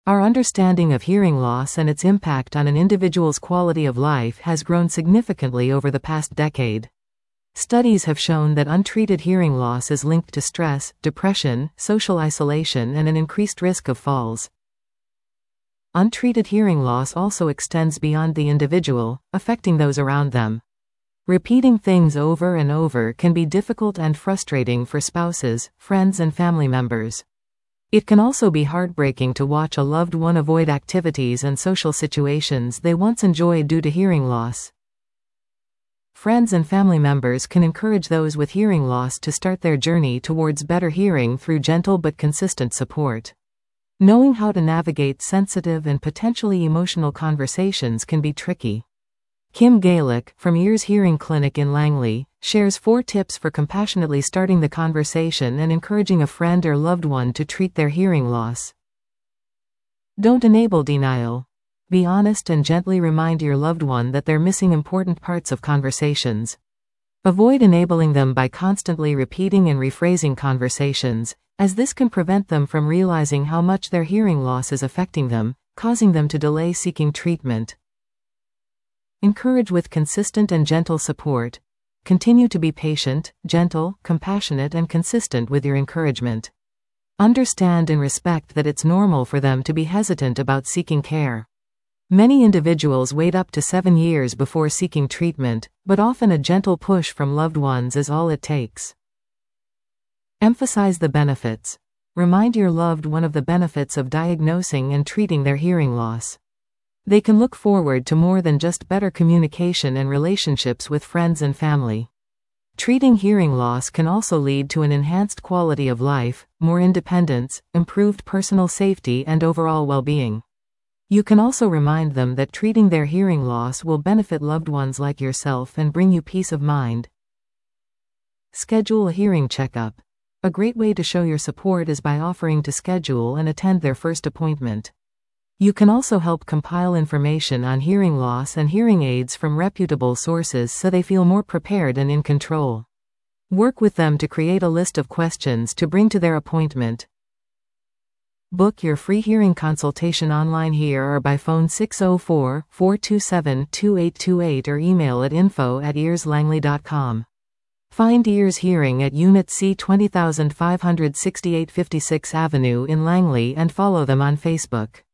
Our understanding of hearing loss and its impact on an individual's quality of life has grown significantly over the past decade. Studies have shown that untreated hearing loss is linked to stress, depression, social isolation, and an increased risk of falls. Untreated hearing loss also extends beyond the individual, affecting those around them. Repeating things over and over can be difficult and frustrating for spouses, friends, and family members. It can also be heartbreaking to watch a loved one avoid activities and social situations they once enjoyed due to hearing loss. Friends and family members can encourage those with hearing loss to start their journey towards better hearing through gentle but consistent support. Knowing how to navigate sensitive and potentially emotional conversations can be tricky. Kim Gaelick, from Ears Hearing Clinic in Langley, shares 4 tips for compassionately starting the conversation and encouraging a friend or loved one to treat their hearing loss. Don't enable denial. Be honest and gently remind your loved one that they're missing important parts of conversations. Avoid enabling them by constantly repeating and rephrasing conversations, as this can prevent them from realizing how much their hearing loss is affecting them, causing them to delay seeking treatment. Encourage with consistent and gentle support. Continue to be patient, gentle, compassionate, and consistent with your encouragement. Understand and respect that it's normal for them to be hesitant about seeking care. Many individuals wait up to 7 years before seeking treatment, but often a gentle push from loved ones is all it takes. Emphasize the benefits. Remind your loved one of the benefits of diagnosing and treating their hearing loss. They can look forward to more than just better communication and relationships with friends and family. Treating hearing loss can also lead to an enhanced quality of life, more independence, improved personal safety, and overall well-being. You can also remind them that treating their hearing loss will benefit loved ones like yourself and bring you peace of mind. Schedule a hearing checkup. A great way to show your support is by offering to schedule and attend their first appointment. You can also help compile information on hearing loss and hearing aids from reputable sources so they feel more prepared and in control. Work with them to create a list of questions to bring to their appointment. Book your free hearing consultation online here or by phone 604-427-2828 or email at info@earslangley.com. Find Ears Hearing at Unit C 20568 56th Avenue in Langley and follow them on Facebook.